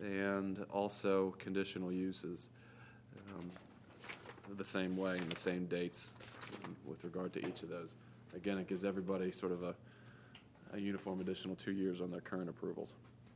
and also conditional uses the same way and the same dates with regard to each of those. Again, it gives everybody sort of a uniform additional 2 years on their current approvals.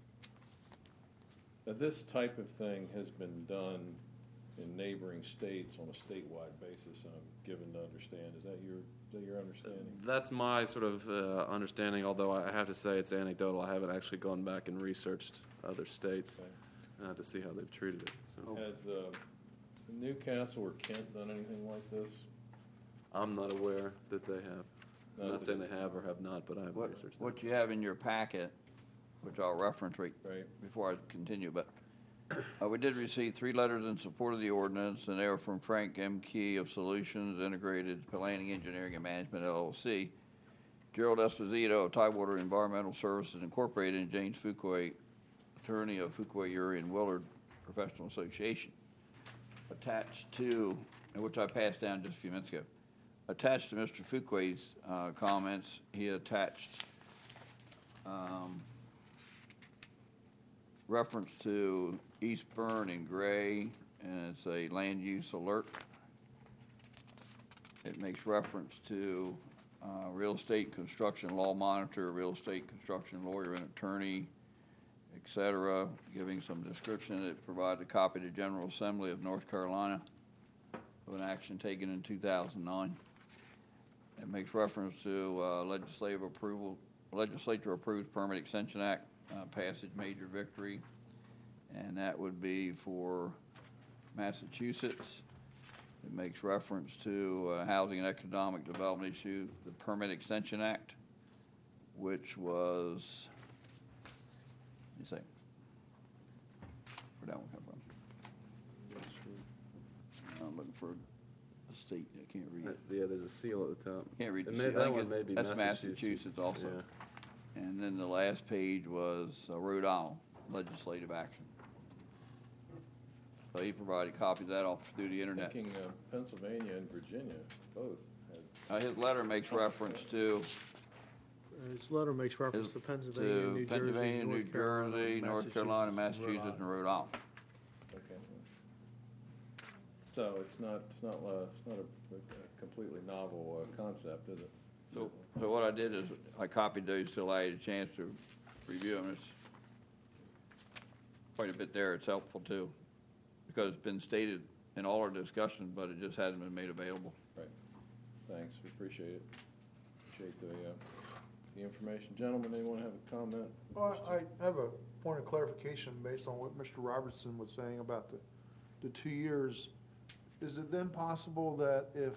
Now, this type of thing has been done in neighboring states on a statewide basis, I'm given to understand. Is that your understanding? That's my sort of understanding, although I have to say it's anecdotal. I haven't actually gone back and researched other states to see how they've treated it. So. Has Newcastle or Kent done anything like this? I'm not aware that they have. I'm not saying they have or have not, but I haven't researched that. What you have in your packet, which I'll reference right before I continue, but we did receive 3 letters in support of the ordinance, and they were from Frank M. Key of Solutions Integrated Planning, Engineering, and Management, LLC, Gerald Esposito of Tidewater Environmental Services Incorporated, and James Fuquay, attorney of Fuquay, Uri, and Willard Professional Association. Attached to, which I passed down just a few minutes ago, attached to Mr. Fuquay's comments, he attached reference to Eastburn and Gray, and it's a land use alert. It makes reference to real estate construction law monitor, real estate construction lawyer and attorney, etc., giving some description. It provides a copy to General Assembly of North Carolina of an action taken in 2009. It makes reference to legislature approved Permit Extension Act passage, major victory, and that would be for Massachusetts. It makes reference to Housing and Economic Development issue, the Permit Extension Act, which was, let me see, where'd that one come from? I'm looking for a state, I can't read it. Yeah, there's a seal at the top. Can't read the seal. That one may be Massachusetts. That's Massachusetts also. Yeah. And then the last page was Rhode Island legislative action. So he provided copies of that off through the internet. Thinking Pennsylvania and Virginia both had. His letter makes reference to. His letter makes reference to Pennsylvania, New Jersey, North Carolina, Massachusetts, and Rhode Island. Okay. So it's not a completely novel concept, is it? So what I did is I copied those till I had a chance to review them. It's quite a bit there. It's helpful too, because it's been stated in all our discussions, but it just hasn't been made available. Right. Thanks. We appreciate it. Appreciate the information. Gentlemen, anyone have a comment? Well, I have a point of clarification based on what Mr. Robertson was saying about the 2 years. Is it then possible that if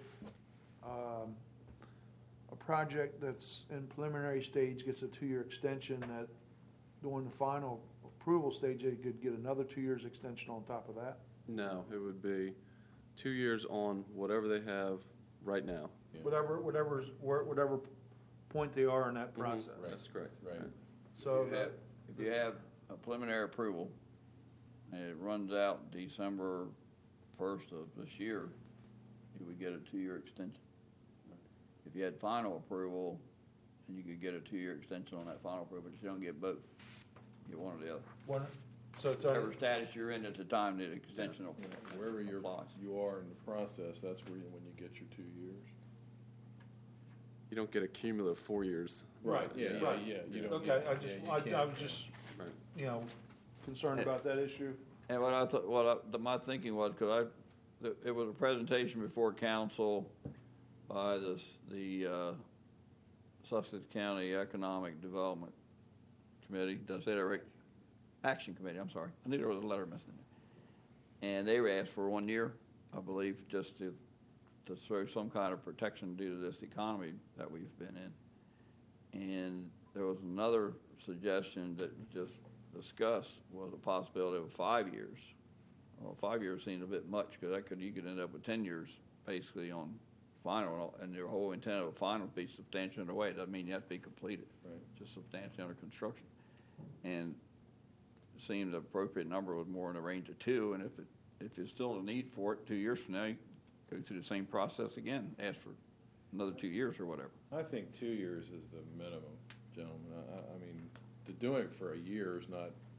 a project that's in preliminary stage gets a 2-year extension, that during the final approval stage, they could get another 2 years extension on top of that? No, it would be 2 years on whatever they have right now. Yeah. Whatever point they are in that process. Mm-hmm. Right. That's correct. Right. So if you have a preliminary approval and it runs out December 1st of this year, you would get a 2-year extension. If you had final approval, then you could get a 2-year extension on that final approval, but you don't get both. You get one or the other. So it's whatever status you're in at the time the extension will Wherever applies. you are in the process, that's when you get your 2 years. You don't get a cumulative 4 years. Right. Yeah. You don't okay. get, I was just right. Concerned about that issue. And what I thought, my thinking was, because it was a presentation before council by the Sussex County Economic Development Committee. Did I say that right? Action Committee. I'm sorry. I knew there was a letter missing there. And they were asked for 1 year, I believe, just to throw some kind of protection due to this economy that we've been in. And there was another suggestion that was just discussed was a possibility of 5 years. Well, 5 years seemed a bit much because you could end up with 10 years basically on final, and your whole intent of a final would be substantially underway. It doesn't mean you have to be completed. Right. Just substantially under construction. And it seemed the appropriate number was more in the range of 2, and if there's still a need for it 2 years from now, you go through the same process again, ask for another 2 years or whatever. I think 2 years is the minimum, gentlemen. I mean, to do it for a year is not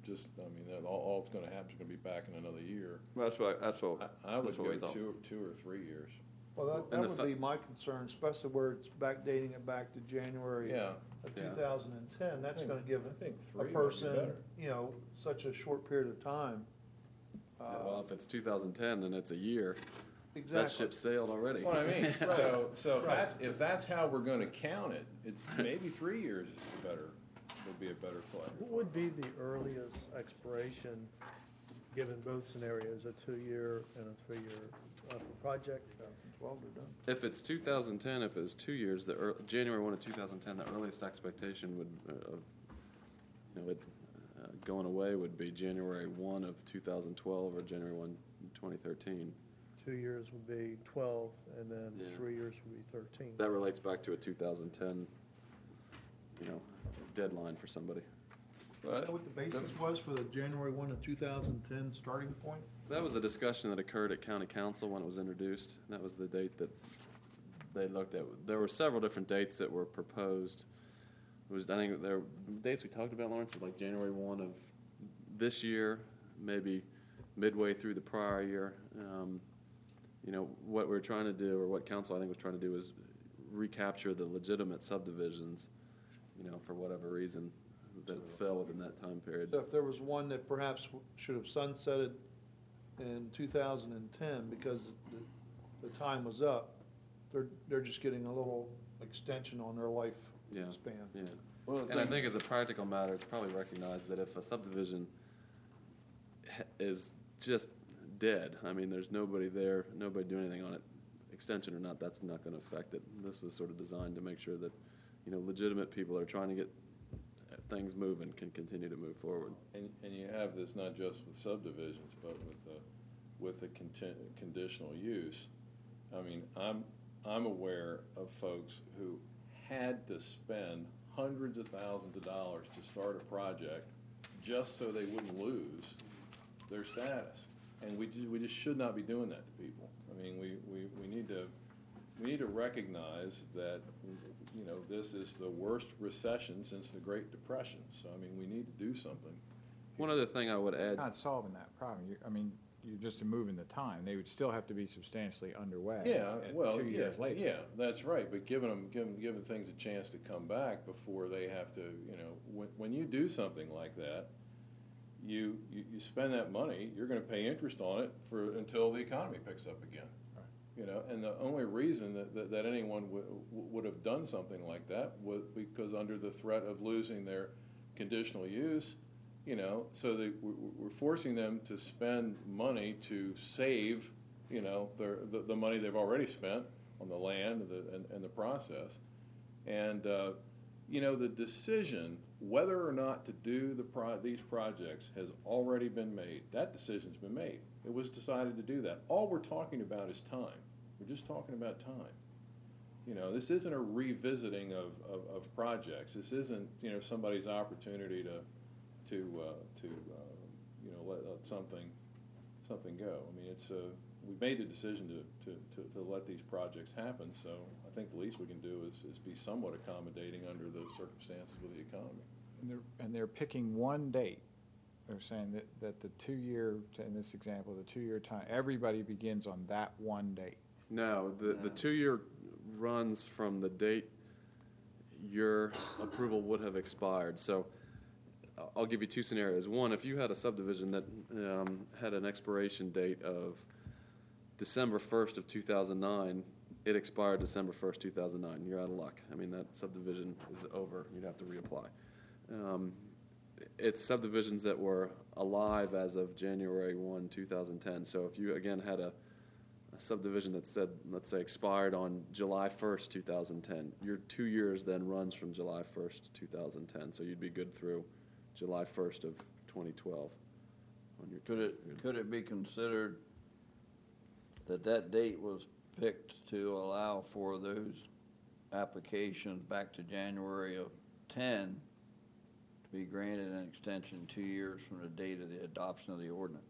just, I mean, all that's gonna happen is gonna be back in another year. That's what, that's what. I would that's what we go thought. 2 or 3 years. Well, that And the would fa- be my concern, especially where it's backdating it back to January Yeah, of Yeah. 2010. That's I gonna give I think a 3 might be person, better. you know, such a short period of time. Well, if it's 2010 and it's a year, that Exactly. ship sailed already. That's what I mean. So Right. if that's how we're gonna count it, it's maybe 3 years is better, would be a better play. What would be the earliest expiration, given both scenarios, a 2-year and a 3-year project? 12 are done. If it's 2010, if it's 2 years, January 1 of 2010, the earliest expectation would, going away would be January 1 of 2012 or January 1, 2013. 2 years would be 12, and then Yeah. 3 years would be 13. That relates back to a 2010, deadline for somebody. Is that what the basis was for the January 1 of 2010 starting point? That was a discussion that occurred at county council when it was introduced. That was the date that they looked at. There were several different dates that were proposed. It was, I think there were dates we talked about, Lawrence, were like January 1 of this year, maybe midway through the prior year. What we're trying to do, or what council I think was trying to do, is recapture the legitimate subdivisions, for whatever reason that fell within that time period. So if there was one that perhaps should have sunsetted in 2010 because the time was up, they're just getting a little extension on their life Yeah. span. Yeah. Well, And I think as a practical matter, it's probably recognized that if a subdivision is just dead, I mean, there's nobody there, nobody doing anything on it, extension or not, that's not going to affect it. This was sort of designed to make sure that, legitimate people are trying to get things moving can continue to move forward. And you have this not just with subdivisions, but with the conditional use. I mean, I'm aware of folks who had to spend hundreds of thousands of dollars to start a project just so they wouldn't lose their status. And we just should not be doing that to people. I mean, we need to recognize that, this is the worst recession since the Great Depression. So, I mean, we need to do something. One other thing I would add, Not solving that problem. You're just moving the time. They would still have to be substantially underway. Yeah, at well, 2 years later. yeah, that's right. But giving things a chance to come back before they have to, when you do something like that, you spend that money. You're going to pay interest on it until the economy picks up again. And the only reason that anyone would have done something like that was because under the threat of losing their conditional use. So we're forcing them to spend money to save, the money they've already spent on the land and the process. And, the decision whether or not to do these projects has already been made. That decision's been made. It was decided to do that. All we're talking about is time. We're just talking about time. This isn't a revisiting of projects. This isn't, somebody's opportunity to let something go. I mean, we made the decision to let these projects happen. So I think the least we can do is be somewhat accommodating under those circumstances with the economy. And they're picking one date. They're saying that the 2-year, in this example, the 2-year time, everybody begins on that one date. no, the 2-year runs from the date your approval would have expired. So I'll give you two scenarios. One, if you had a subdivision that had an expiration date of December 1st of 2009, it expired December 1st, 2009. You're out of luck. I mean, that subdivision is over. You'd have to reapply. It's subdivisions that were alive as of January 1, 2010. So if you, again, had a subdivision that said, let's say, expired on July 1st, 2010, your 2 years then runs from July 1st, 2010. So you'd be good through July 1st of 2012. Could it be considered that date was picked to allow for those applications back to January of 10 to be granted an extension 2 years from the date of the adoption of the ordinance?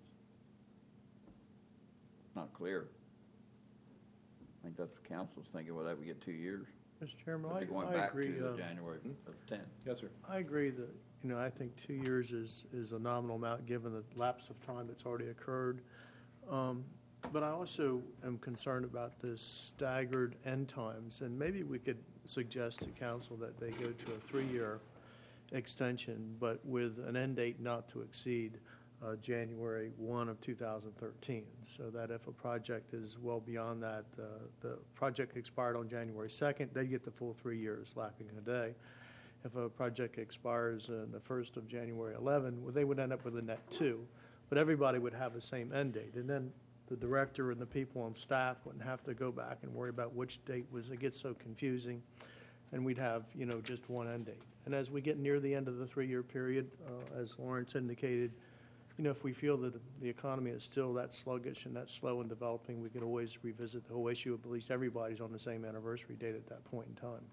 Not clear. I think that's what council's thinking, well, that we get 2 years. Mr. Chairman, But they're going I back agree. to January of 10. Yes, sir. I agree that I think 2 years is a nominal amount, given the lapse of time that's already occurred. But I also am concerned about this staggered end times, and maybe we could suggest to council that they go to a 3-year extension, but with an end date not to exceed January 1 of 2013, so that if a project is well beyond that, the project expired on January 2nd, they get the full 3 years, lacking a day. If a project expires on the 1st of January 11, well, they would end up with a net 2, but everybody would have the same end date, and then the director and the people on staff wouldn't have to go back and worry about which date it gets so confusing, and we'd have, just one end date. And as we get near the end of the 3-year period, as Lawrence indicated, if we feel that the economy is still that sluggish and that slow in developing, we could always revisit the whole issue of at least everybody's on the same anniversary date at that point in time.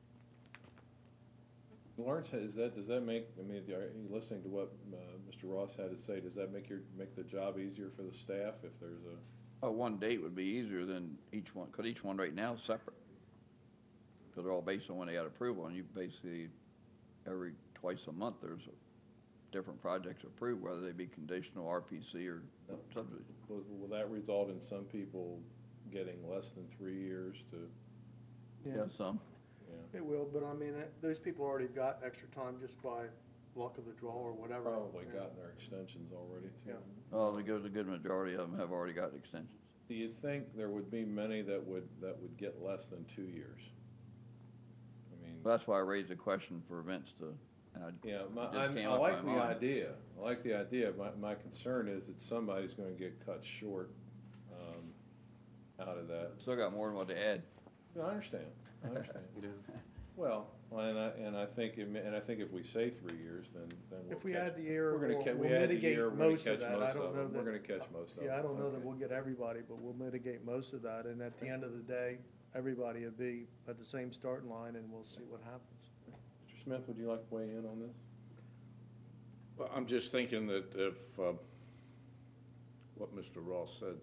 Lawrence, does that make, are you listening to what Mr. Ross had to say, does that make the job easier for the staff if there's a? One date would be easier than each one, because each one right now is separate. Because they're all based on when they got approval, and you basically, twice a month, there's different projects approved, whether they be conditional, RPC, or subdivision. Will that result in some people getting less than 3 years to? Yeah, some. Yeah. It will, but those people already got extra time just by luck of the draw or whatever. Probably gotten their extensions already too. Yeah. Well, the good majority of them have already got extensions. Do you think there would be many that would get less than 2 years? That's why I raised the question for Vince to. Yeah, I like the idea. I like the idea. My concern is that somebody's going to get cut short out of that. Still got more than what to add. No, I understand. Well, and I think if we say 3 years, then If we add the year, we'll we'll mitigate most of that. I don't know that. We're going to catch most of them. Yeah, I don't know that Okay. we'll get everybody, but we'll mitigate most of that, and at the end of the day, everybody will be at the same starting line, and we'll see what happens. Mr. Smith, would you like to weigh in on this? Well, I'm just thinking that if, what Mr. Ross said,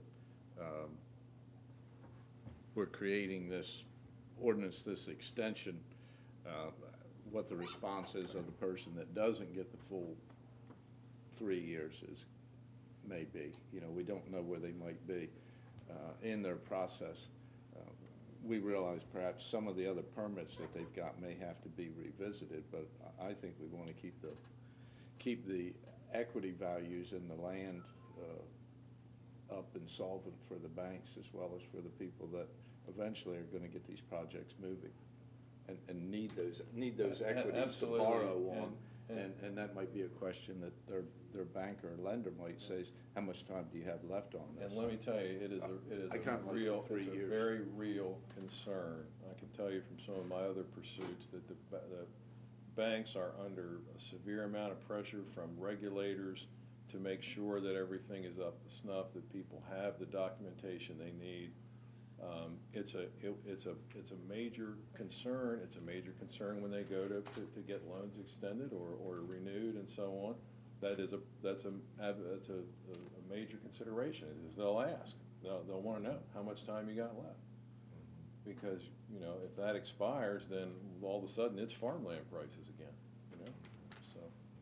we're creating this ordinance, this extension, what the response is of the person that doesn't get the full 3 years may be. We don't know where they might be in their process. We realize perhaps some of the other permits that they've got may have to be revisited, but I think we want to keep the equity values in the land up and solvent for the banks as well as for the people that eventually are going to get these projects moving and need those equities Absolutely. to borrow on. And that might be a question that their banker or lender might say, how much time do you have left on this? And let me tell you, it is I kinda like real, the 3 it's a years. very real concern. I can tell you from some of my other pursuits that the banks are under a severe amount of pressure from regulators to make sure that everything is up to snuff, that people have the documentation they need. It's a major concern. It's a major concern when they go to get loans extended or renewed and so on. That's a major consideration. Is they'll ask. They'll want to know how much time you got left. Because if that expires, then all of a sudden it's farmland prices again. So.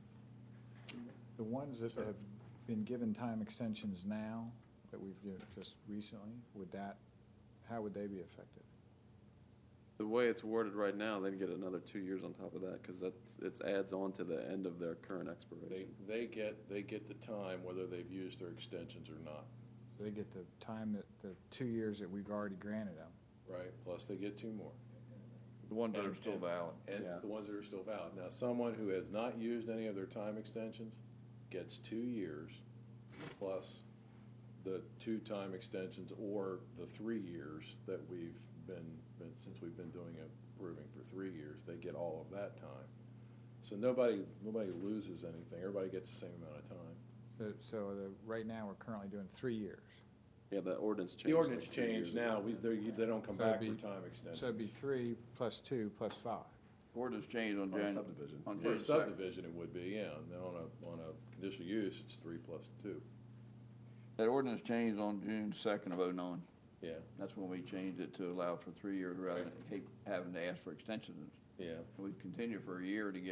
The ones that have been given time extensions now, that we've just recently, how would they be affected? The way it's worded right now, they'd get another 2 years on top of that because it adds on to the end of their current expiration. They get the time whether they've used their extensions or not. So they get the time the 2 years that we've already granted them. Right, plus they get 2 more. The ones that are still valid. And Yeah. the ones that are still valid. Now, someone who has not used any of their time extensions gets 2 years plus the 2 time extensions or the 3 years that we've been since we've been doing approving for 3 years. They get all of that time. So nobody loses anything. Everybody gets the same amount of time. So right now, we're currently doing 3 years. Yeah, the ordinance changed. The ordinance like 2 years changed now. ago. They don't come So back it'd for be- time extensions. So it'd be 3 plus 2 plus 5. Ordinance changed on On a Jan. subdivision. On For June a 2nd. subdivision, it would be, yeah. And then on a conditional use, it's 3 plus 2. That ordinance changed on June 2nd of '09. Yeah, That's when we changed it to allow for 3 years rather than keep having to ask for extensions. yeah. And we continued for a year to get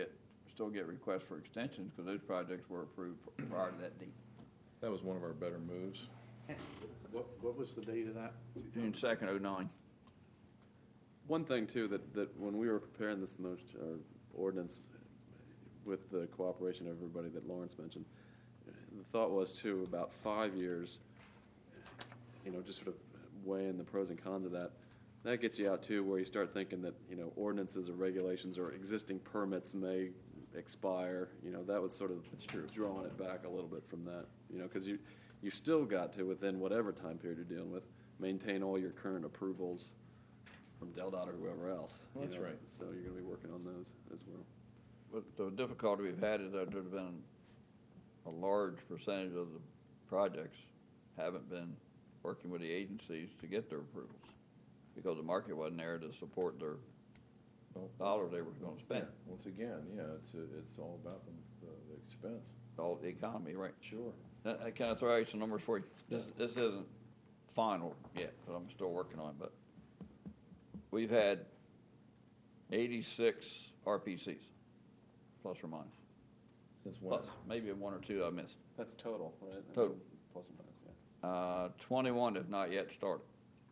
still get requests for extensions because those projects were approved prior to that date. That was one of our better moves. What was the date of that? June 2nd, 2009. One thing too, that when we were preparing this motion, or ordinance, with the cooperation of everybody that Lawrence mentioned, the thought was too, about 5 years, just sort of weighing the pros and cons of that. That gets you out too, where you start thinking that, ordinances or regulations or existing permits may expire. That was sort of drawing it back a little bit from that, because you still got to, within whatever time period you're dealing with, maintain all your current approvals from DelDOT or whoever else. That's right. So you're going to be working on those as well. But the difficulty we've had is that there's been a large percentage of the projects haven't been working with the agencies to get their approvals because the market wasn't there to support their dollars they were going to spend. Yeah, once again, it's all about the expense. All the economy, right? Sure. Can I throw out some numbers for you? This isn't final yet, but I'm still working on it. But we've had 86 RPCs, plus or minus. Since when? Plus, maybe one or two I missed. That's total, right? Total. Plus or minus, yeah. 21 have not yet started.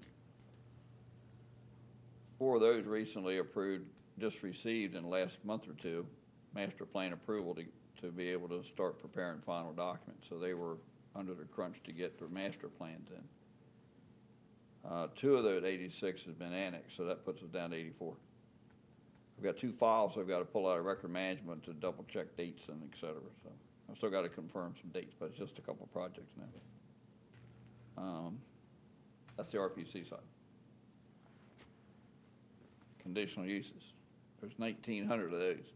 4 of those recently approved, just received in the last month or two, master plan approval to be able to start preparing final documents. So they were under the crunch to get their master plans in. 2 of those 86 has been annexed, so that puts us down to 84. We've got 2 files I've got to pull out of record management to double check dates and et cetera. So I've still got to confirm some dates, but it's just a couple of projects now. That's the RPC side. Conditional uses. There's 1,900 of those.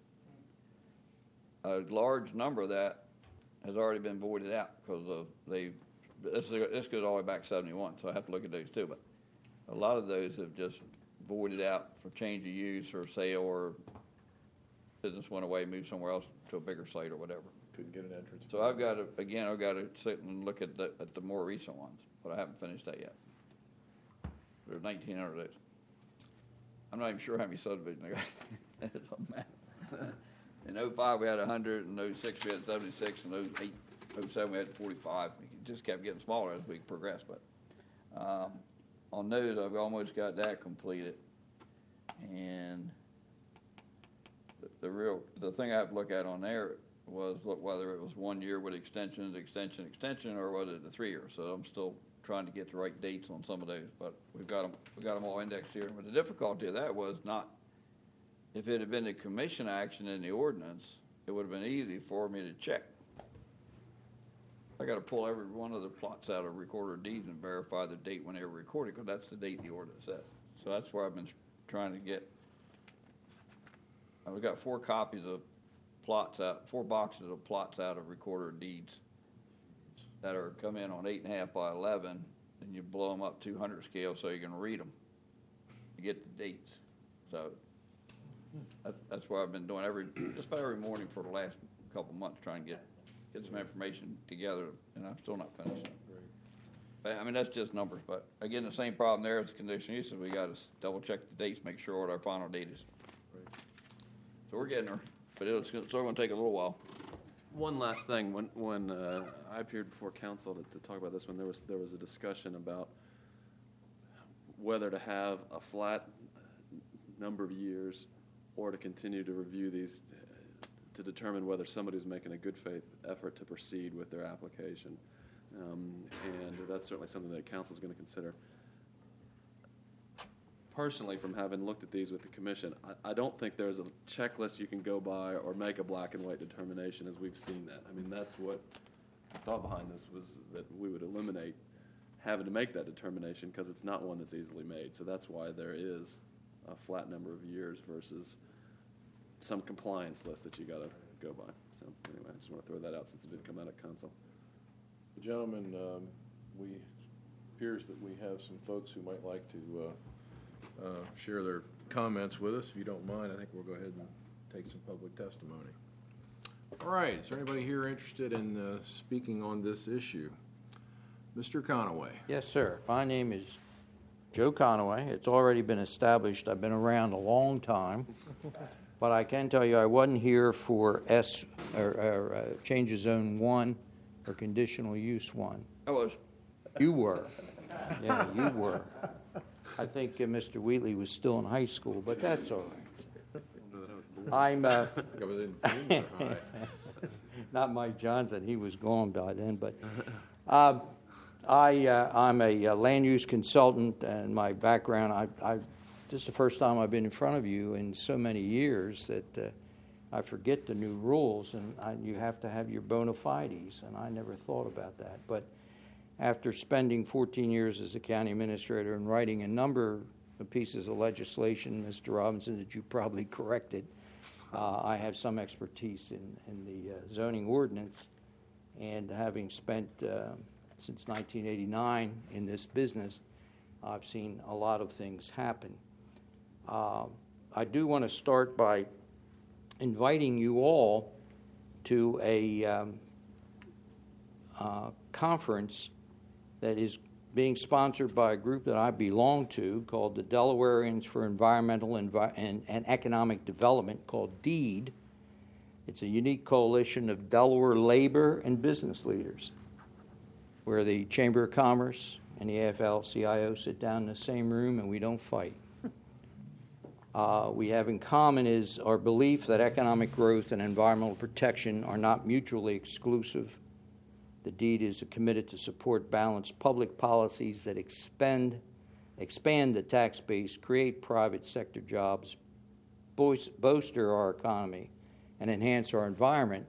A large number of that has already been voided out because this goes all the way back 71, so I have to look at those too. But a lot of those have just voided out for change of use or sale, or business went away, moved somewhere else to a bigger site or whatever. Couldn't get an entrance. So I've got to sit and look at the more recent ones, but I haven't finished that yet. There's 1,900 of those. I'm not even sure how many subdivisions I got. It doesn't matter. In 05 we had 100, in 06 we had 76, in 08, 07 we had 45. It just kept getting smaller as we progressed. But on those, I've almost got that completed. And the thing I have to look at on there was whether it was 1 year with extension, or was it a 3 year. So I'm still trying to get the right dates on some of those, but we've got them all indexed here. But the difficulty of that was not, if it had been a commission action in the ordinance, it would have been easy for me to check. I got to pull every one of the plots out of recorder of deeds and verify the date when they were recorded, because that's the date the ordinance says. So that's where I've been trying to get. We've got 4 copies of plots out, 4 boxes of plots out of recorder of deeds that are come in on 8.5 by 11, and you blow them up 200 scale so you can read them. You get the dates. So that's what I've been doing just about every morning for the last couple months, trying to get some information together, and I'm still not finished. But, I mean, that's just numbers. But again, the same problem there as conditional uses. We got to double check the dates, make sure what our final date is. Right. So we're getting there, but it's still going to take a little while. One last thing, when I appeared before council to talk about this, when there was a discussion about whether to have a flat number of years or to continue to review these to determine whether somebody's making a good faith effort to proceed with their application. And that's certainly something that council is going to consider. Personally, from having looked at these with the commission, I don't think there's a checklist you can go by or make a black and white determination as we've seen that. I mean, that's what the thought behind this was, that we would eliminate having to make that determination, because it's not one that's easily made. So that's why there is a flat number of years versus some compliance list that you got to go by. So anyway, I just want to throw that out since it did come out of council. Gentlemen, it appears that we have some folks who might like to share their comments with us. If you don't mind, I think we'll go ahead and take some public testimony. All right, is there anybody here interested in speaking on this issue? Mr. Conaway. Yes, sir. My name is Joe Conaway. It's already been established. I've been around a long time. But I can tell you I wasn't here for change of zone 1 or conditional use 1. I was. You were. Yeah, you were. I think Mr. Wheatley was still in high school, but that's all right. I'm not Mike Johnson. He was gone by then. But I'm a land use consultant, and my background, this is the first time I've been in front of you in so many years that I forget the new rules, and you have to have your bona fides, and I never thought about that. But after spending 14 years as a county administrator and writing a number of pieces of legislation, Mr. Robinson, that you probably corrected, I have some expertise in the zoning ordinance, and having spent since 1989 in this business, I've seen a lot of things happen. I do want to start by inviting you all to a conference that is being sponsored by a group that I belong to called the Delawareans for Environmental and Economic Development, called DEED. It's a unique coalition of Delaware labor and business leaders, where the Chamber of Commerce and the AFL-CIO sit down in the same room and we don't fight. We have in common is our belief that economic growth and environmental protection are not mutually exclusive. The DEED is committed to support balanced public policies that expand the tax base, create private sector jobs, bolster our economy, and enhance our environment.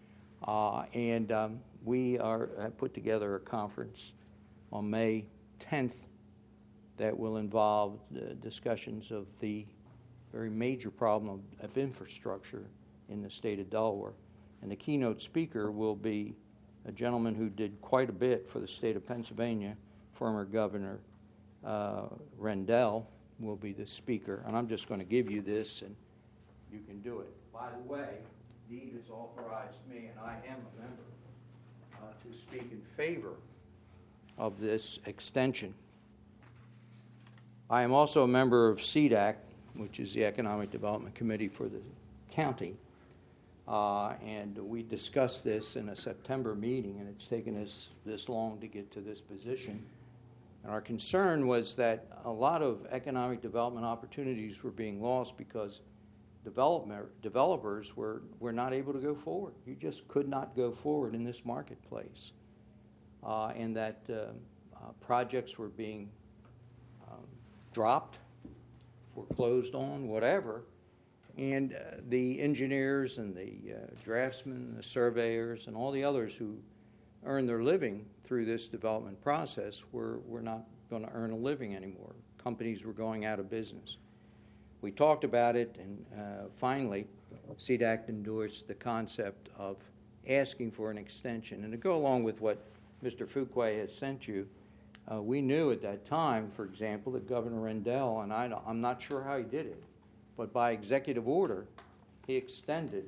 We have put together a conference on May 10th that will involve the discussions of the very major problem of infrastructure in the state of Delaware. And the keynote speaker will be a gentleman who did quite a bit for the state of Pennsylvania, former Governor Rendell will be the speaker. And I'm just going to give you this, and you can do it. By the way, DEED has authorized me, and I am a member, to speak in favor of this extension. I am also a member of CDAC, which is the Economic Development Committee for the county. And we discussed this in a September meeting, and it's taken us this long to get to this position. And our concern was that a lot of economic development opportunities were being lost because developers were not able to go forward. You just could not go forward in this marketplace. And that projects were being dropped, foreclosed on, whatever. And the engineers and the draftsmen, the surveyors, and all the others who earn their living through this development process were not going to earn a living anymore. Companies were going out of business. We talked about it, and finally, CDAC endorsed the concept of asking for an extension. And to go along with what Mr. Fuqua has sent you, we knew at that time, for example, that Governor Rendell, and I'm not sure how he did it, but by executive order, he extended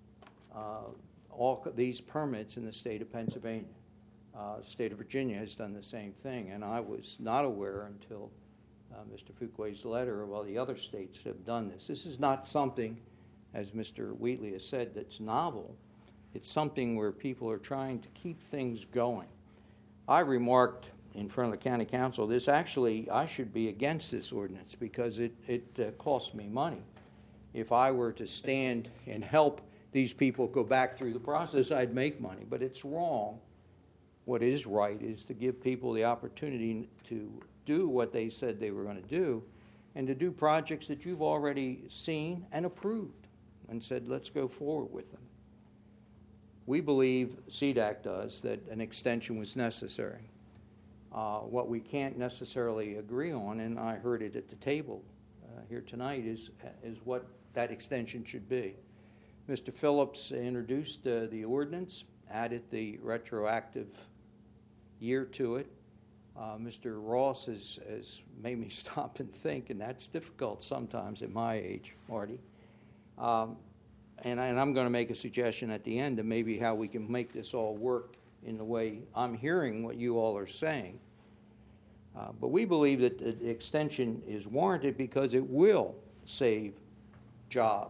all these permits in the state of Pennsylvania. The state of Virginia has done the same thing, and I was not aware until Mr. Fuqua's letter, while the other states have done this. This is not something, as Mr. Wheatley has said, that's novel. It's something where people are trying to keep things going. I remarked in front of the county council, I should be against this ordinance because it costs me money. If I were to stand and help these people go back through the process, I'd make money. But it's wrong. What is right is to give people the opportunity to do what they said they were going to do, and to do projects that you've already seen and approved and said, let's go forward with them. We believe, CDAC does, that an extension was necessary. What we can't necessarily agree on, and I heard it at the table here tonight, is what that extension should be. Mr. Phillips introduced the ordinance, added the retroactive year to it. Mr. Ross has made me stop and think, and that's difficult sometimes at my age, Marty. And I'm going to make a suggestion at the end of maybe how we can make this all work in the way I'm hearing what you all are saying. But we believe that the extension is warranted because it will save jobs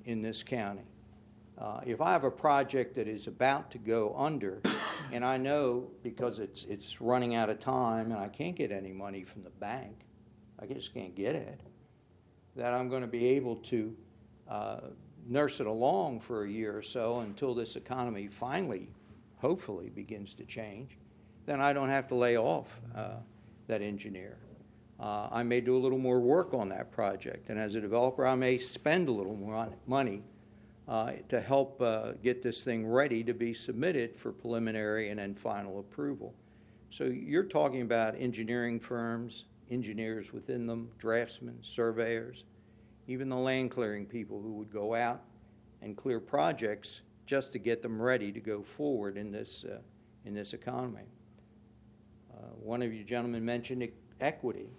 in this county. If I have a project that is about to go under, and I know because it's running out of time and I can't get any money from the bank, I just can't get it, that I'm going to be able to nurse it along for a year or so until this economy finally, hopefully, begins to change, then I don't have to lay off that engineer. I may do a little more work on that project, and as a developer, I may spend a little more money to help get this thing ready to be submitted for preliminary and then final approval. So you're talking about engineering firms, engineers within them, draftsmen, surveyors, even the land clearing people who would go out and clear projects just to get them ready to go forward in this economy. One of you gentlemen mentioned equity.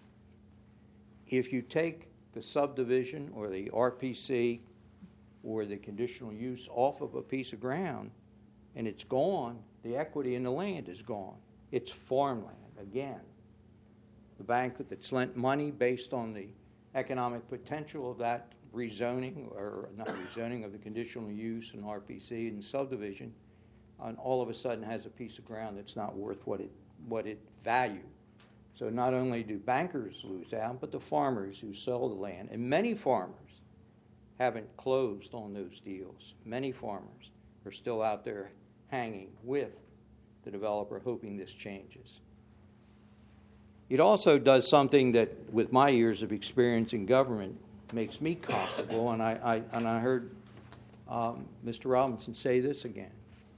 If you take the subdivision or the RPC or the conditional use off of a piece of ground and it's gone, the equity in the land is gone. It's farmland again. The bank that's lent money based on the economic potential of that rezoning, or not rezoning, of the conditional use and RPC and subdivision, and all of a sudden has a piece of ground that's not worth what it valued. So not only do bankers lose out, but the farmers who sell the land, and many farmers haven't closed on those deals. Many farmers are still out there hanging with the developer, hoping this changes. It also does something that, with my years of experience in government, makes me comfortable, and I heard Mr. Robinson say this again.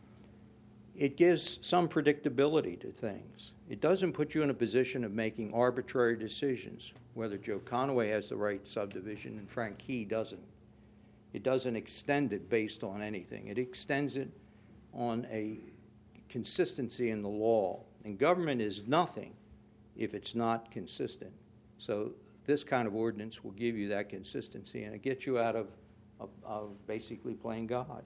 It gives some predictability to things. It doesn't put you in a position of making arbitrary decisions, whether Joe Conaway has the right subdivision and Frank Key doesn't. It doesn't extend it based on anything. It extends it on a consistency in the law. And government is nothing if it's not consistent. So this kind of ordinance will give you that consistency, and it gets you out of basically playing God.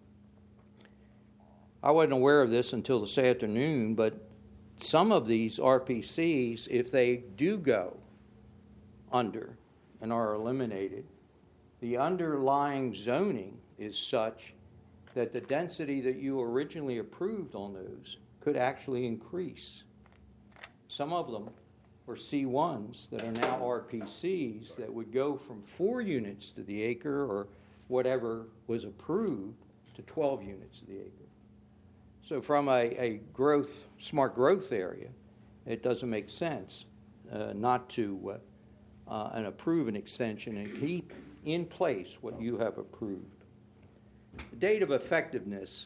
I wasn't aware of this until this afternoon, but some of these RPCs, if they do go under and are eliminated, the underlying zoning is such that the density that you originally approved on those could actually increase. Some of them were C1s that are now RPCs that would go from 4 units to the acre or whatever was approved to 12 units to the acre. So from a smart growth area, it doesn't make sense not to approve an extension and keep in place what you have approved. The date of effectiveness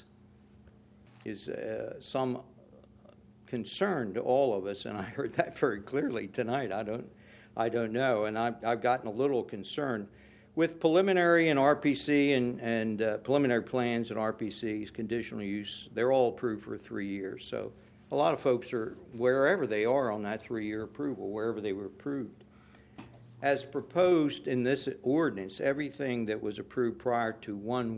is some concern to all of us, and I heard that very clearly tonight. I don't know, and I've gotten a little concerned with preliminary and RPC and preliminary plans and RPCs, conditional use. They're all approved for 3 years, so a lot of folks are wherever they are on that 3-year approval, wherever they were approved. As proposed in this ordinance, everything that was approved prior to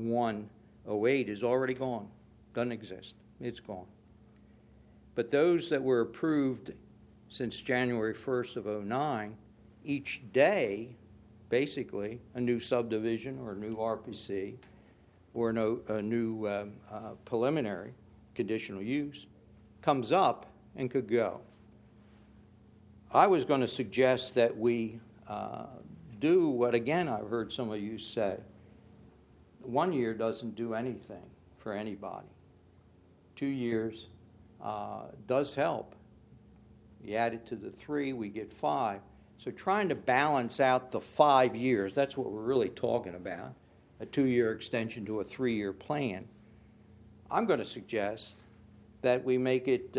1/1/08 is already gone. Doesn't exist. It's gone. But those that were approved since January 1st of 2009, each day, basically, a new subdivision or a new RPC or a new preliminary conditional use comes up and could go. I was going to suggest that we do what, again, I've heard some of you say. 1 year doesn't do anything for anybody. 2 years does help. You add it to the 3, we get 5. So trying to balance out the 5 years, that's what we're really talking about, a 2-year extension to a 3-year plan. I'm going to suggest that we make it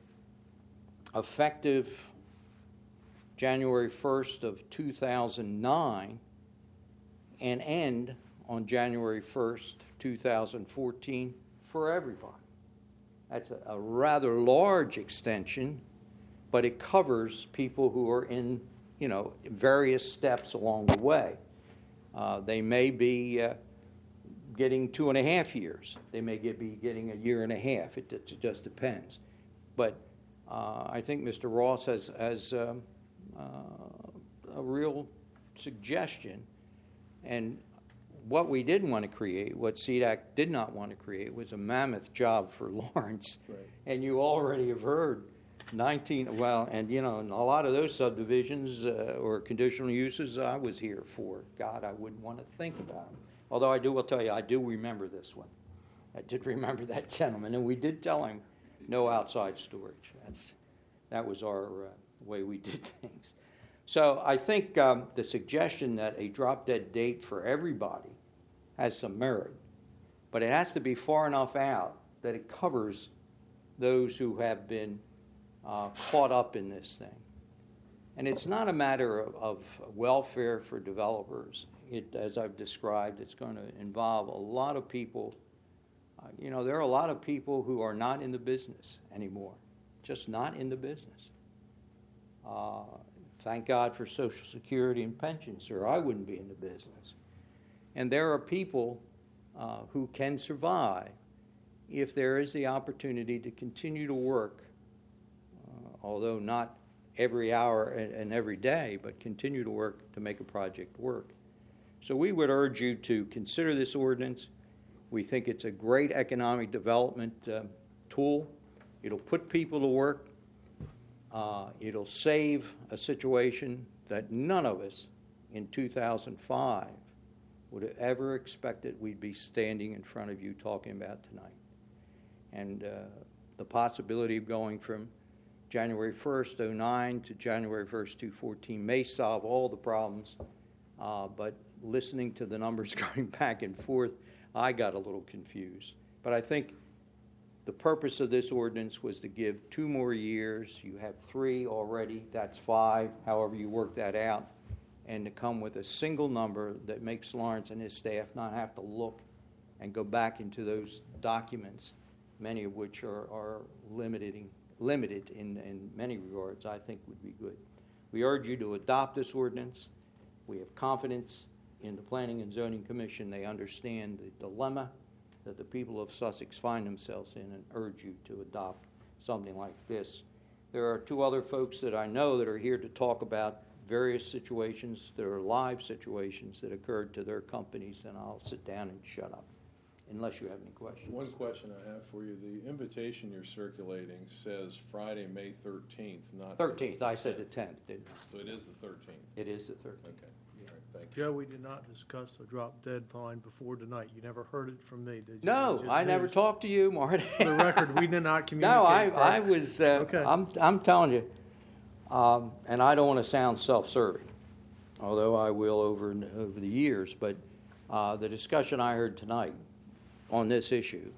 effective January 1st of 2009 and end on January 1st, 2014 for everybody. That's a rather large extension, but it covers people who are in, various steps along the way. They may be getting 2.5 years. They may be getting 1.5 years. It just depends. But I think Mr. Ross has a real suggestion. And what we didn't want to create, what CDAC did not want to create, was a mammoth job for Lawrence. Right. And you already have heard 19, well, and in a lot of those subdivisions or conditional uses I was here for. God, I wouldn't want to think about them. Although I will tell you, I do remember this one. I did remember that gentleman, and we did tell him no outside storage. That was our way we did things. So I think the suggestion that a drop-dead date for everybody has some merit, but it has to be far enough out that it covers those who have been caught up in this thing. And it's not a matter of welfare for developers. As I've described, it's going to involve a lot of people. There are a lot of people who are not in the business anymore, just not in the business. Thank God for Social Security and pensions, or I wouldn't be in the business. And there are people who can survive if there is the opportunity to continue to work, although not every hour and every day, but continue to work to make a project work. So we would urge you to consider this ordinance. We think it's a great economic development tool. It'll put people to work. It'll save a situation that none of us in 2005 would have ever expected we'd be standing in front of you talking about tonight. And the possibility of going from January 1st, 2009 to January 1st, 2014 may solve all the problems, but listening to the numbers going back and forth, I got a little confused. But I think the purpose of this ordinance was to give 2 more years. You have 3 already. That's 5, however you work that out, and to come with a single number that makes Lawrence and his staff not have to look and go back into those documents, many of which are limited in many regards, I think would be good. We urge you to adopt this ordinance. We have confidence in the Planning and Zoning Commission. They understand the dilemma that the people of Sussex find themselves in, and urge you to adopt something like this. There are 2 other folks that I know that are here to talk about various situations. There are live situations that occurred to their companies, and I'll sit down and shut up, unless you have any questions. One question I have for you, the invitation you're circulating says Friday, May 13th, not... 13th, I said the 10th, didn't I? So it is the 13th? It is the 13th. Okay, all right, thank you. Joe, we did not discuss the drop-dead fine before tonight. You never heard it from me, did you? No, Just I never news. talked to you, Marty. For the record, we did not communicate. No, I was, Okay. I'm telling you, and I don't want to sound self-serving, although I will over the years, but the discussion I heard tonight on this issue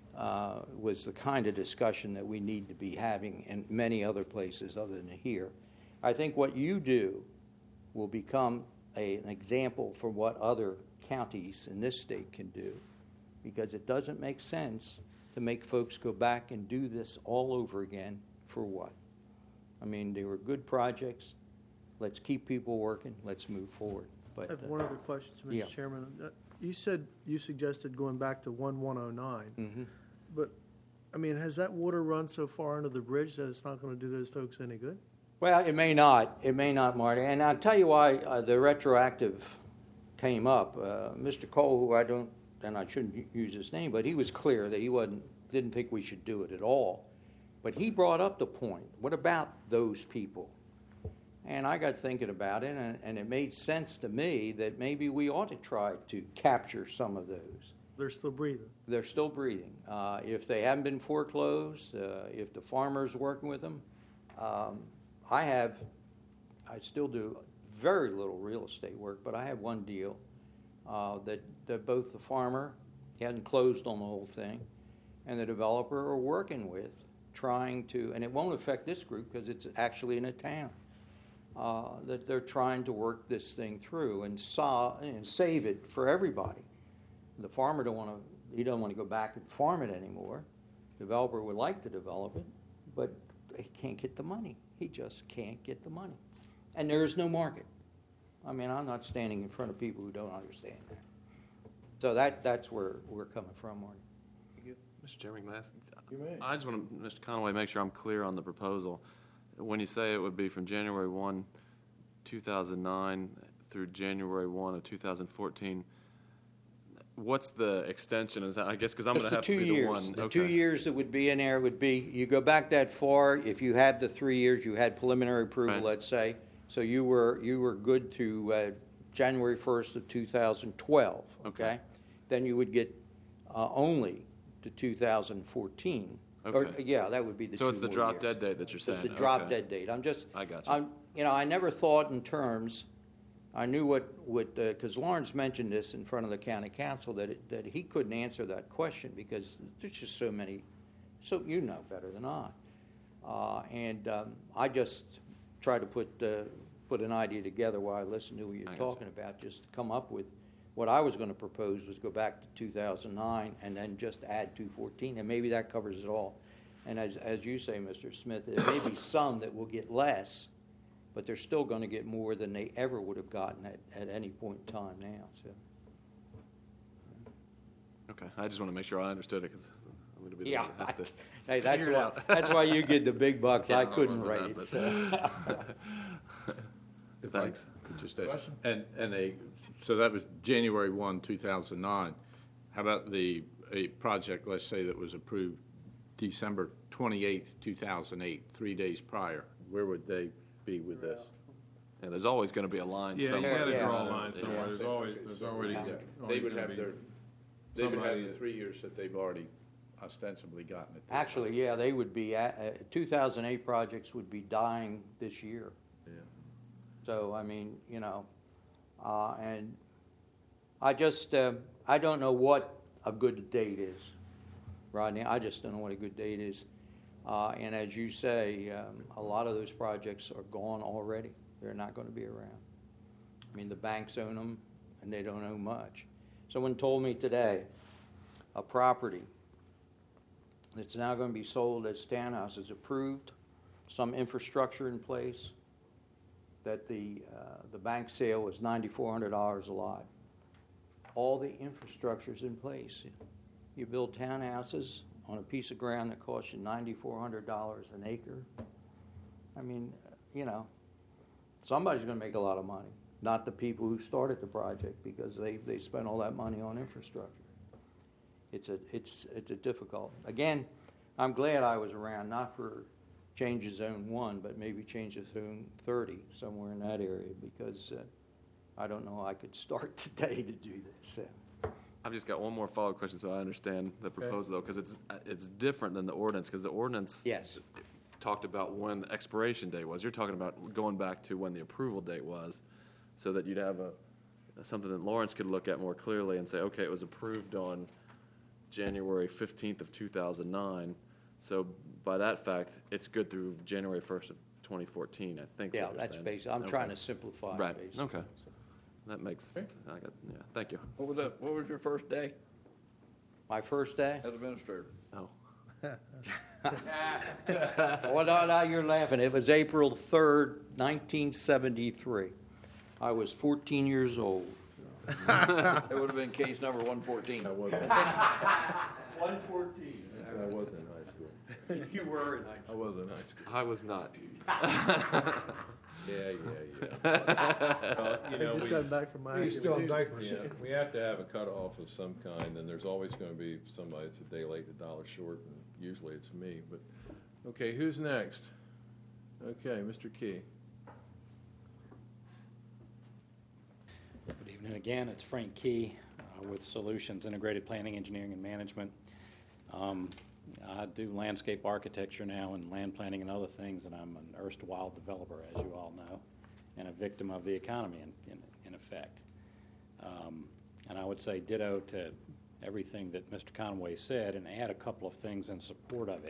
was the kind of discussion that we need to be having in many other places other than here. I think what you do will become an example for what other counties in this state can do, because it doesn't make sense to make folks go back and do this all over again for what? I mean, they were good projects. Let's keep people working. Let's move forward. But I have one other question, Mr. yeah. Chairman. You suggested going back to 1109, Mhm. but, I mean, has that water run so far under the bridge that it's not going to do those folks any good? Well, it may not. It may not, Marty. And I'll tell you why the retroactive came up. Mr. Cole, who I don't, and I shouldn't use his name, but he was clear that he didn't think we should do it at all. But he brought up the point, what about those people? And I got thinking about it, and it made sense to me that maybe we ought to try to capture some of those. They're still breathing. They're still breathing. If they haven't been foreclosed, if the farmer's working with them, I still do very little real estate work, but I have one deal that both the farmer, he hasn't closed on the whole thing, and the developer are working with, trying to, and it won't affect this group because it's actually in a town, that they're trying to work this thing through and save it for everybody. The farmer doesn't want to go back and farm it anymore. The developer would like to develop it, but he can't get the money. He just can't get the money. And there is no market. I mean, I'm not standing in front of people who don't understand that. So that's where we're coming from, Marty. Mr. Chairman, can I ask? You may. I just want to, Mr. Conaway, make sure I'm clear on the proposal. When you say it would be from January 1, 2009 through January 1 of 2014, what's the extension? Is that, I guess, because I'm going Just to have the to 2 be the years. one. The Okay. 2 years that would be in there would be, you go back that far, if you had the 3 years, you had preliminary approval, Right. let's say, so you were good to January 1st of 2012, Okay. okay? Then you would get only to 2014. Or, Okay. yeah, that would be the 2 So it's the more drop years. dead date that you're saying. It's the drop Okay. dead date. I got you. I never thought in terms, I knew because Lawrence mentioned this in front of the county council, that he couldn't answer that question because there's just so many, so you know better than I. I just tried to put an idea together while I listened to what you're I got you. talking about, just to come up with, what I was going to propose was go back to 2009 and then just add 214, and maybe that covers it all. And as you say, Mr. Smith, there may be some that will get less, but they're still going to get more than they ever would have gotten at any point in time now. So, Okay. I just want to make sure I understood it because I'm going to be the yeah, one that has to hey, that's figure it why, out. that's why you get the big bucks. Yeah, I I don't couldn't remember write that, it. but- So. Thanks. Just ask, so that was January 1, 2009. How about a project, let's say, that was approved December 28th, 2008, 3 days prior? Where would they be with this? Yeah, there's always going to be a line Yeah, you somewhere. gotta Yeah. draw a line Yeah. somewhere. There's already. Yeah. They would have they would have somebody the that- 3 years that they've already ostensibly gotten it. Actually, yeah, they would be, 2008 projects would be dying this year. Yeah. So, I mean, and I just, I don't know what a good date is, Rodney. I just don't know what a good date is. And as you say, a lot of those projects are gone already. They're not going to be around. I mean, the banks own them, and they don't own much. Someone told me today, a property that's now going to be sold as townhouses approved, some infrastructure in place, that the bank sale was $9,400 a lot. All the infrastructure's in place. You build townhouses on a piece of ground that costs you $9,400 an acre. I mean, somebody's going to make a lot of money, not the people who started the project because they spent all that money on infrastructure. It's a difficult. Again, I'm glad I was around, not for change of zone 1, but maybe change of zone 30, somewhere in that area, because I don't know I could start today to do this. I've just got one more follow-up question so I understand the proposal, though, because it's different than the ordinance, because the ordinance Yes. talked about when the expiration date was. You're talking about going back to when the approval date was, so that you'd have something that Lawrence could look at more clearly and say, okay, it was approved on January 15th of 2009, so by that fact, it's good through January 1st of 2014, I think. Yeah, what you're that's saying. basic. I'm Okay. trying to simplify it, Right, basically. okay. That makes, thank you. What was your first day My first day? as administrator? Oh, Well, now you're laughing. It was April 3rd, 1973. I was 14 years old. It would have been case number 114. I wasn't, 114. I wasn't in high school. You were in high I wasn't in high school. I was not. Yeah. I just got back from my He's still in activity. diapers. Yeah, we have to have a cutoff of some kind, and there's always going to be somebody that's a day late, a dollar short, and usually it's me. But okay, who's next? Okay, Mr. Key. Good evening again. It's Frank Key with Solutions Integrated Planning, Engineering, and Management. I do landscape architecture now and land planning and other things, and I'm an erstwhile developer, as you all know, and a victim of the economy in effect. And I would say ditto to everything that Mr. Conway said and add a couple of things in support of it.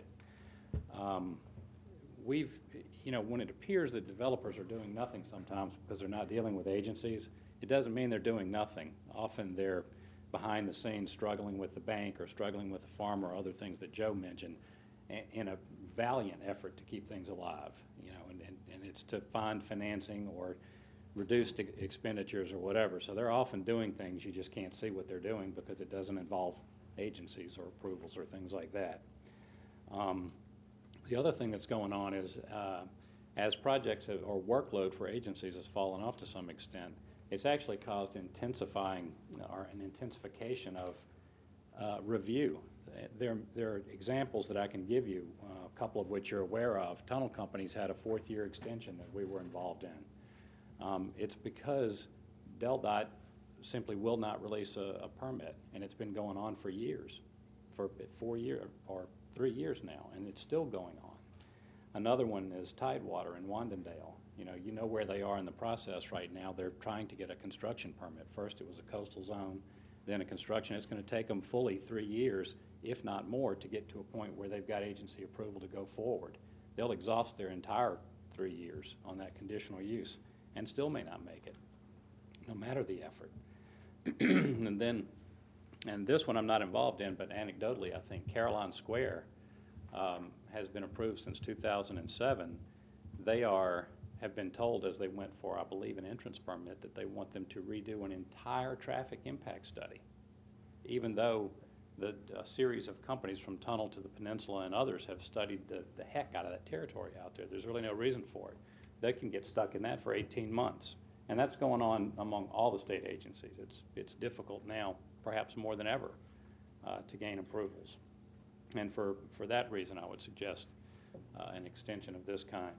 When it appears that developers are doing nothing sometimes because they're not dealing with agencies, it doesn't mean they're doing nothing. Often they're behind the scenes struggling with the bank or struggling with the farmer or other things that Joe mentioned in a valiant effort to keep things alive, and it's to find financing or reduce expenditures or whatever. So they're often doing things, you just can't see what they're doing because it doesn't involve agencies or approvals or things like that. The other thing that's going on is as projects or workload for agencies has fallen off to some extent, it's actually caused an intensification of review. There are examples that I can give you, a couple of which you're aware of. Tunnel companies had a 4th-year extension that we were involved in. It's because DelDOT simply will not release a permit, and it's been going on for years, for 4 years or 3 years now, and it's still going on. Another one is Tidewater in Wandendale. You know where they are in the process right now. They're trying to get a construction permit. First it was a coastal zone, then a construction. It's going to take them fully 3 years, if not more, to get to a point where they've got agency approval to go forward. They'll exhaust their entire 3 years on that conditional use and still may not make it, no matter the effort. And this one I'm not involved in, but anecdotally, I think Caroline Square has been approved since 2007. They have been told, as they went for, I believe, an entrance permit, that they want them to redo an entire traffic impact study, even though a series of companies from Tunnel to the Peninsula and others have studied the heck out of that territory out there. There's really no reason for it. They can get stuck in that for 18 months. And that's going on among all the state agencies. It's difficult now, perhaps more than ever, to gain approvals. And for that reason, I would suggest an extension of this kind.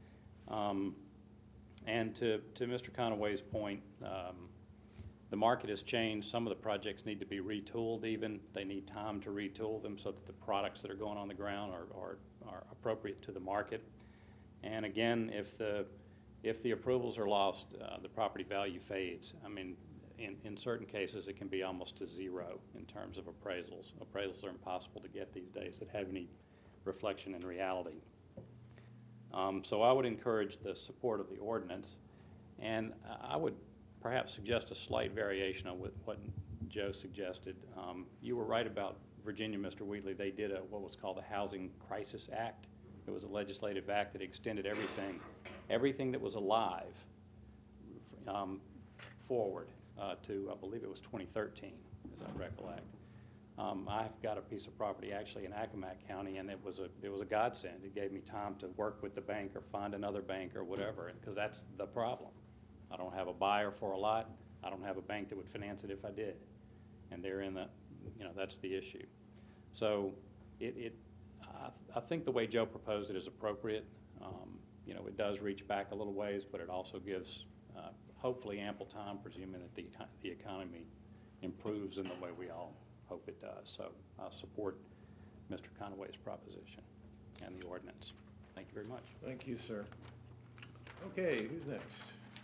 And to Mr. Conaway's point, the market has changed. Some of the projects need to be retooled even. They need time to retool them so that the products that are going on the ground are appropriate to the market. And again, if the approvals are lost, the property value fades. I mean, in certain cases, it can be almost to zero in terms of appraisals. Appraisals are impossible to get these days that have any reflection in reality. So I would encourage the support of the ordinance, and I would perhaps suggest a slight variation on what Joe suggested. You were right about Virginia, Mr. Wheatley. They did what was called the Housing Crisis Act. It was a legislative act that extended everything that was alive forward to, I believe it was 2013, as I recollect. I've got a piece of property actually in Accomack County, and it was a godsend. It gave me time to work with the bank or find another bank or whatever, because that's the problem. I don't have a buyer for a lot. I don't have a bank that would finance it if I did, and they're in that's the issue. So I think the way Joe proposed it is appropriate. It does reach back a little ways, but it also gives hopefully ample time, presuming that the economy improves in the way we all hope it does. So I support Mr. Conaway's proposition and the ordinance. Thank you very much. Thank you, sir. Okay, who's next?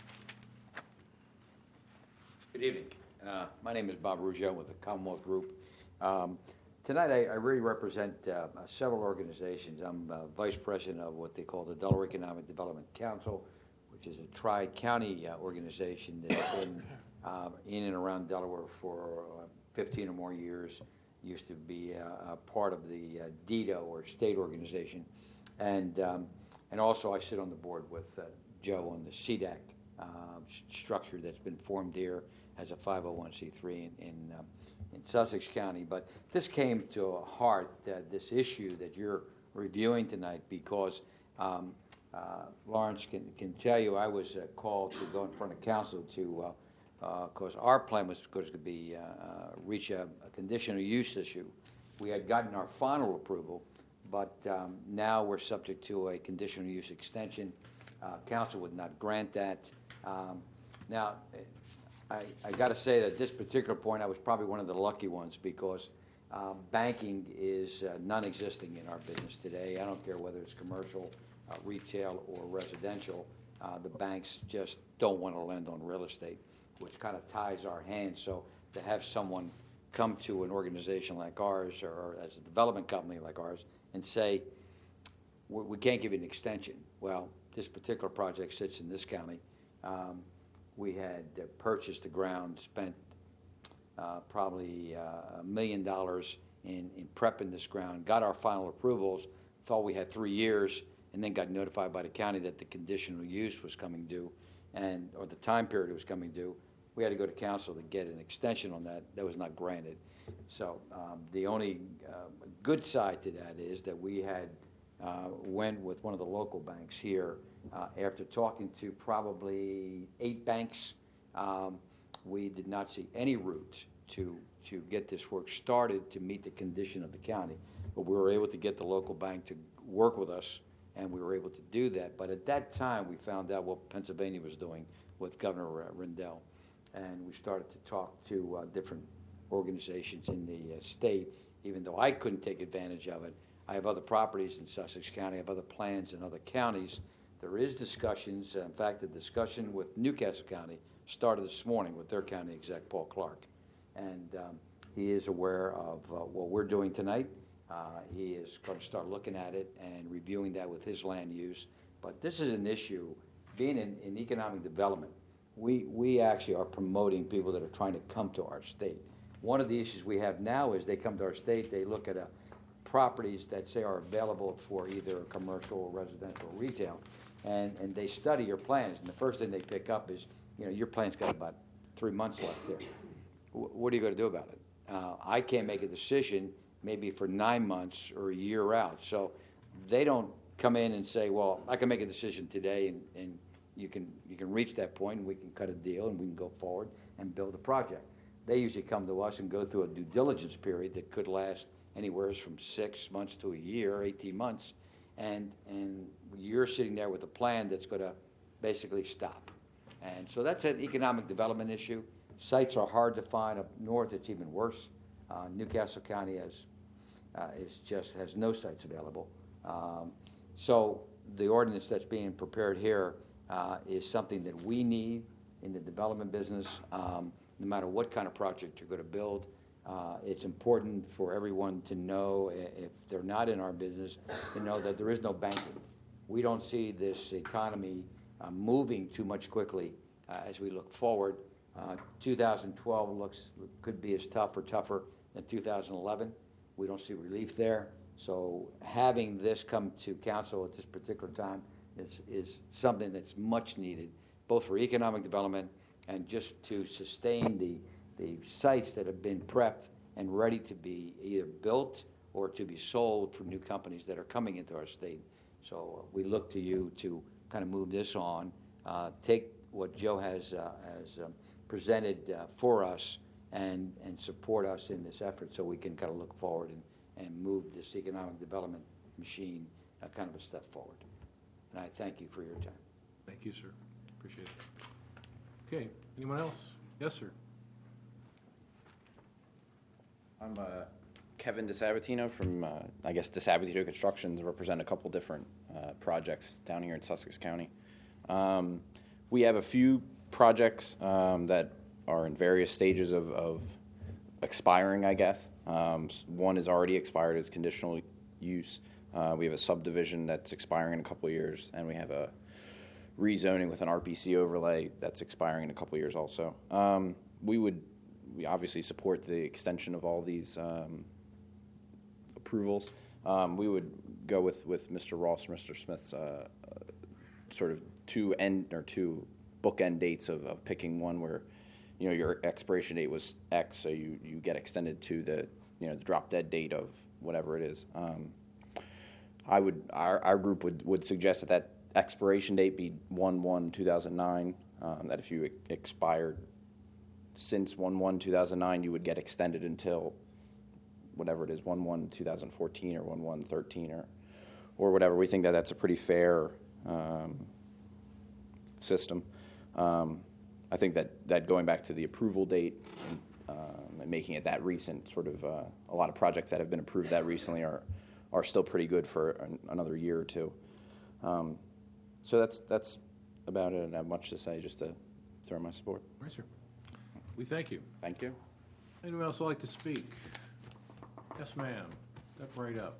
Good evening. My name is Bob Rougeau with the Commonwealth Group. Tonight I really represent several organizations. I'm vice president of what they call the Delaware Economic Development Council, which is a tri-county organization that's been in and around Delaware for 15 or more years. Used to be a part of the DEDO, or state organization. And also I sit on the board with Joe on the CDAC structure that's been formed here as a 501c3 in Sussex County. But this came to a heart, this issue that you're reviewing tonight, because Lawrence can tell you I was called to go in front of council to, because our plan was going to be reach a conditional use issue. We had gotten our final approval, but now we're subject to a conditional use extension. Council would not grant that. Now, I got to say that at this particular point, I was probably one of the lucky ones, because banking is non-existing in our business today. I don't care whether it's commercial, retail, or residential. The banks just don't want to lend on real estate, which kind of ties our hands. So to have someone come to an organization like ours, or as a development company like ours, and say, we can't give you an extension. Well, this particular project sits in this county. We had purchased the ground, spent probably $1 million in prepping this ground, got our final approvals, thought we had 3 years, and then got notified by the county that the conditional use was coming due, or the time period was coming due. We had to go to council to get an extension on that. That was not granted. So the only good side to that is that we had went with one of the local banks here after talking to probably 8 banks We did not see any route to get this work started to meet the condition of the county. But we were able to get the local bank to work with us, and we were able to do that. But at that time, we found out what Pennsylvania was doing with Governor Rendell, and we started to talk to different organizations in the state. Even though I couldn't take advantage of it, I have other properties in Sussex County, I have other plans in other counties. There is discussions. In fact, the discussion with Newcastle County started this morning with their county exec, Paul Clark. And he is aware of what we're doing tonight. He is going to start looking at it and reviewing that with his land use. But this is an issue, being in economic development, we actually are promoting people that are trying to come to our state. One of the issues we have now is they come to our state, they look at properties that say are available for either commercial or residential or retail, and they study your plans. And the first thing they pick up is, your plan's got about 3 months left there. What are you going to do about it? I can't make a decision maybe for 9 months or a year out. So they don't come in and say, well, I can make a decision today, and you can reach that point, and we can cut a deal, and we can go forward and build a project. They usually come to us and go through a due diligence period that could last anywhere from 6 months to a year, 18 months, and you're sitting there with a plan that's going to basically stop. And so that's an economic development issue. Sites are hard to find. Up north, it's even worse. Newcastle County has no sites available. So the ordinance that's being prepared here is something that we need in the development business. No matter what kind of project you're going to build, it's important for everyone to know, if they're not in our business, to know that there is no banking. We don't see this economy moving too much quickly as we look forward. 2012 could be as tough or tougher than 2011. We don't see relief there. So having this come to council at this particular time is something that's much needed, both for economic development and just to sustain the sites that have been prepped and ready to be either built or to be sold for new companies that are coming into our state. So we look to you to kind of move this on, take what Joe has presented for us and support us in this effort so we can kind of look forward and move this economic development machine kind of a step forward. And I thank you for your time. Thank you, sir. Appreciate it. Okay, anyone else? Yes, sir. I'm Kevin DeSabatino from, DeSabatino Construction, to represent a couple different projects down here in Sussex County. We have a few projects that are in various stages of expiring, I guess. One is already expired as conditional use. We have a subdivision that's expiring in a couple of years, and we have a rezoning with an RPC overlay that's expiring in a couple of years also. We obviously support the extension of all these approvals. We would go with Mr. Ross or Mr. Smith's sort of two bookend dates of picking one where your expiration date was X, so you get extended to the the drop dead date of whatever it is. Our group would suggest that expiration date be 1/1/2009. That if you expired since 1/1/2009, you would get extended until whatever it is, 1/1/2014 or 1/1/13 or whatever. We think that that's a pretty fair system. I think that going back to the approval date and making it that recent, sort of a lot of projects that have been approved that recently are still pretty good for another year or two. So that's about it. I don't have much to say, just to throw my support. Right, sir. We thank you. Thank you. Anyone else like to speak? Yes, ma'am. Step right up.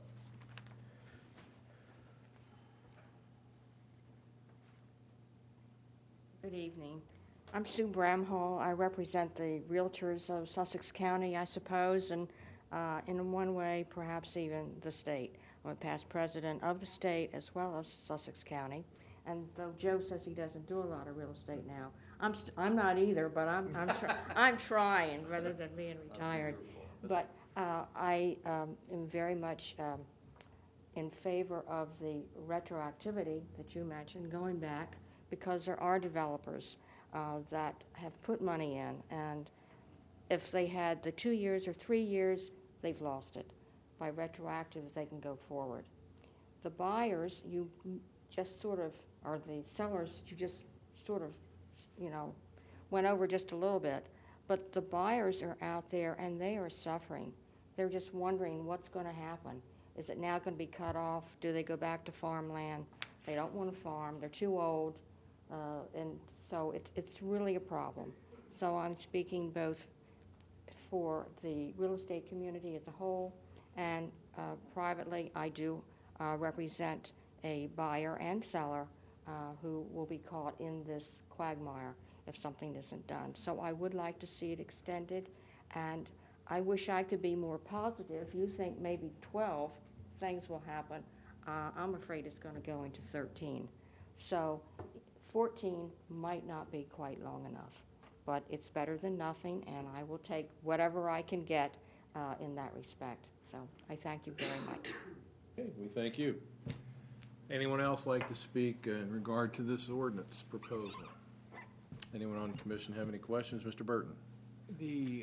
Good evening. I'm Sue Bramhall. I represent the realtors of Sussex County, I suppose, and in one way, perhaps even the state. I'm a past president of the state as well as Sussex County. And though Joe says he doesn't do a lot of real estate now, I'm not either, but I'm trying rather than being retired. But I am very much in favor of the retroactivity that you mentioned, going back, because there are developers that have put money in, and if they had the 2 years or 3 years, they've lost it. By retroactive, they can go forward. The buyers, you just sort of, or the sellers, you just sort of, went over just a little bit. But the buyers are out there, and they are suffering. They're just wondering what's going to happen. Is it now going to be cut off? Do they go back to farmland? They don't want to farm. They're too old. And so it's really a problem. So I'm speaking both for the real estate community as a whole, and privately, I do represent a buyer and seller who will be caught in this quagmire if something isn't done. So I would like to see it extended, and I wish I could be more positive. You think maybe 12 things will happen. I'm afraid it's going to go into 13. So 14 might not be quite long enough, but it's better than nothing, and I will take whatever I can get in that respect. So I thank you very much. Okay, we thank you. Anyone else like to speak in regard to this ordinance proposal? Anyone on the commission have any questions? Mr. Burton? The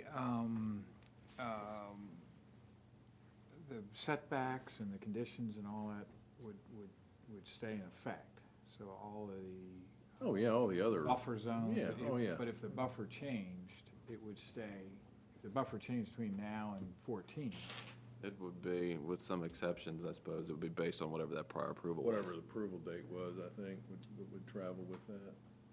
setbacks and the conditions and all that would stay in effect. So all of the Oh, yeah, all the other. buffer zones. Yeah, but oh, yeah. But if the buffer changed, it would stay. If the buffer changed between now and 14, It would be, with some exceptions, I suppose, it would be based on whatever that prior approval was. Whatever the approval date was, I think, would travel with that.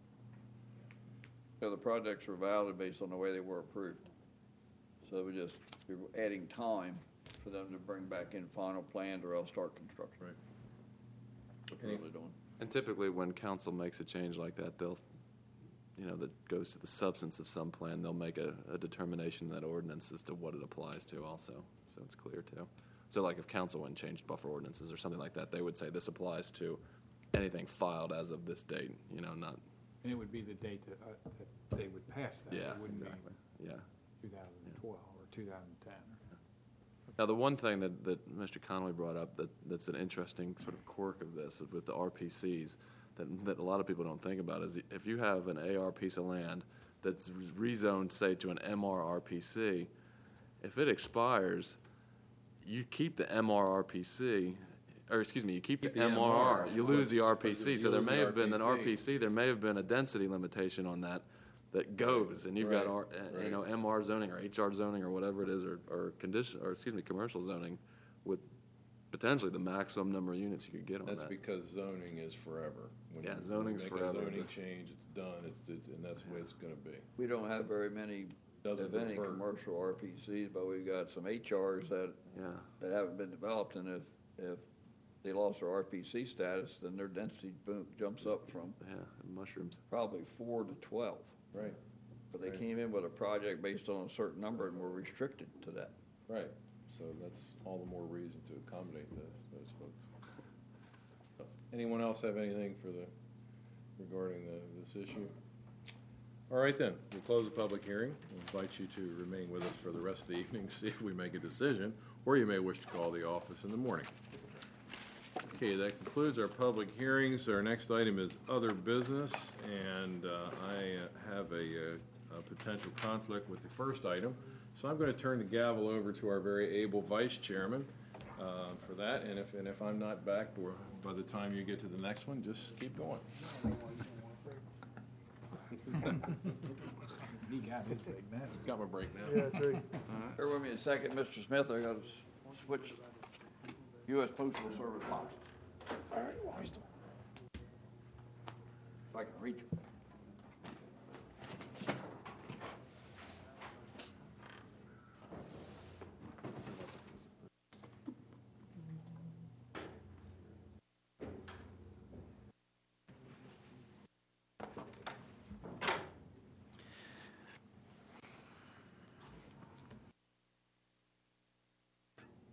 So the projects were valid based on the way they were approved. So we just, we're adding time for them to bring back in final plans or else start construction. Right. What we're really doing. And typically, when council makes a change like that, they'll, that goes to the substance of some plan, they'll make a determination in that ordinance as to what it applies to also, so it's clear too. So like if council went and changed buffer ordinances or something like that, they would say this applies to anything filed as of this date, not, and it would be the date that they would pass that. yeah, It wouldn't exactly, be yeah. 2012 or 2010. Now, the one thing that Mr. Connolly brought up that's an interesting sort of quirk of this is with the RPCs that a lot of people don't think about is if you have an AR piece of land that's rezoned, say, to an MR RPC, if it expires, you keep the MR RPC, or excuse me, you keep the MRR, you lose the RPC. So there may have been an RPC, there may have been a density limitation on that goes, and you've got MR zoning or HR zoning or whatever it is, or commercial zoning with potentially the maximum number of units you could get on that. That's because zoning is forever. When you zoning's make forever. a zoning change, it's done, and that's the way it's gonna be. We don't have very many, Doesn't if any, refer. commercial RPCs, but we've got some HRs that haven't been developed, and if they lost their RPC status, then their density jumps up from mushrooms probably 4 to 12. Right. But they Right. came in with a project based on a certain number and were restricted to that. Right, so that's all the more reason to accommodate those folks. So, anyone else have anything regarding this issue? All right then, we close the public hearing. We invite you to remain with us for the rest of the evening, see if we make a decision, or you may wish to call the office in the morning. Okay, that concludes our public hearings. Our next item is other business, and I have a potential conflict with the first item. So I'm going to turn the gavel over to our very able vice chairman for that, and if I'm not back by the time you get to the next one, just keep going. He got his break now. Got my break now. Yeah, that's right. Bear with me a second, Mr. Smith, I got to switch U.S. Postal Service boxes. All right, if I can reach them.